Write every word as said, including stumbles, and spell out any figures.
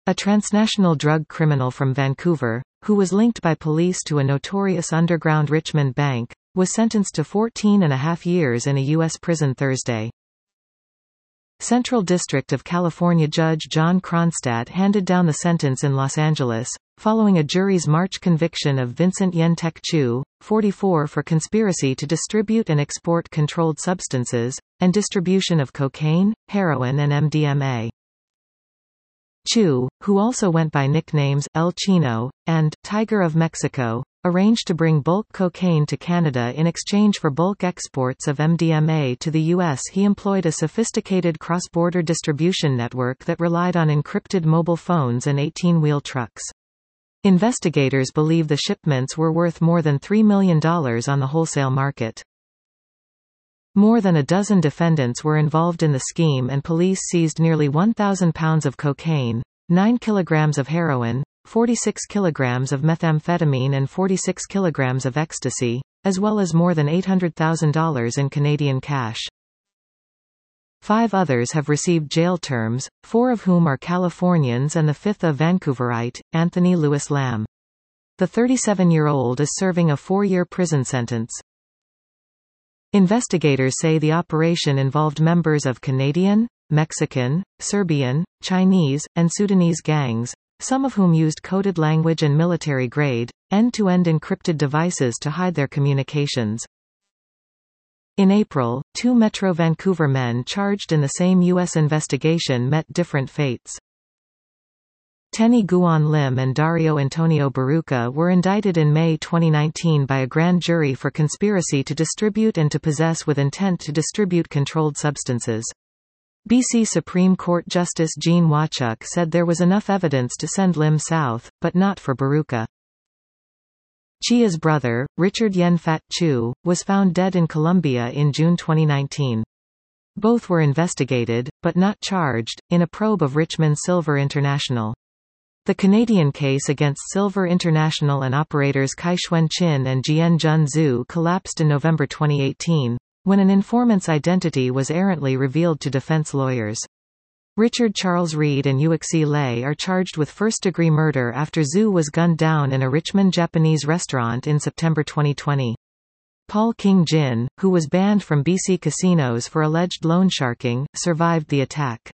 A transnational drug criminal from Vancouver, who was linked by police to a notorious underground Richmond bank, was sentenced to fourteen and a half years in a U S prison Thursday. Central District of California Judge John Kronstadt handed down the sentence in Los Angeles, following a jury's March conviction of Vincent Yen Tek Chu, forty-four, for conspiracy to distribute and export controlled substances, and distribution of cocaine, heroin and M D M A. Chu, who also went by nicknames El Chino and Tiger of Mexico, arranged to bring bulk cocaine to Canada in exchange for bulk exports of M D M A to the U S. He employed a sophisticated cross-border distribution network that relied on encrypted mobile phones and eighteen-wheel trucks. Investigators believe the shipments were worth more than three million dollars on the wholesale market. More than a dozen defendants were involved in the scheme, and police seized nearly one thousand pounds of cocaine, nine kilograms of heroin, forty-six kilograms of methamphetamine and forty-six kilograms of ecstasy, as well as more than eight hundred thousand dollars in Canadian cash. Five others have received jail terms, four of whom are Californians and the fifth a Vancouverite, Anthony Louis Lamb. The thirty-seven-year-old is serving a four-year prison sentence. Investigators say the operation involved members of Canadian, Mexican, Serbian, Chinese, and Sudanese gangs, some of whom used coded language and military-grade, end-to-end encrypted devices to hide their communications. In April, two Metro Vancouver men charged in the same U S investigation met different fates. Tenny Guan Lim and Dario Antonio Baruca were indicted in May twenty nineteen by a grand jury for conspiracy to distribute and to possess with intent to distribute controlled substances. B C Supreme Court Justice Jean Wachuk said there was enough evidence to send Lim south, but not for Baruca. Chia's brother, Richard Yen Fat Chu, was found dead in Colombia in June twenty nineteen. Both were investigated, but not charged, in a probe of Richmond Silver International. The Canadian case against Silver International and operators Kai Shuen Chin and Jian Jun Zhu collapsed in November twenty eighteen, when an informant's identity was errantly revealed to defense lawyers. Richard Charles Reed and Yuexi Lei are charged with first-degree murder after Zhu was gunned down in a Richmond Japanese restaurant in September twenty twenty. Paul King Jin, who was banned from B C casinos for alleged loan sharking, survived the attack.